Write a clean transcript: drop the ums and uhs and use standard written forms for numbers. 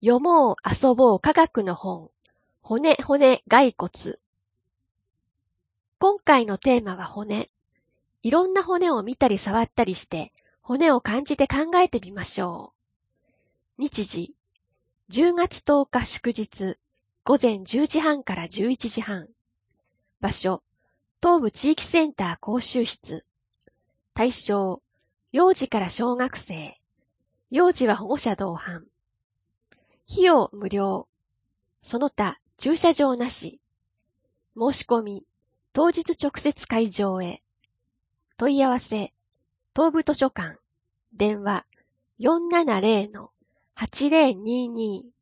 読もう遊ぼう科学の本、骨骸骨。今回のテーマは骨。いろんな骨を見たり触ったりして、骨を感じて考えてみましょう。日時、10月10日祝日、午前10時半から11時半。場所、東部地域センター講習室。対象、幼児から小学生。幼児は保護者同伴。費用無料。その他、駐車場なし。申し込み、当日直接会場へ。問い合わせ、東部図書館。電話、470-8022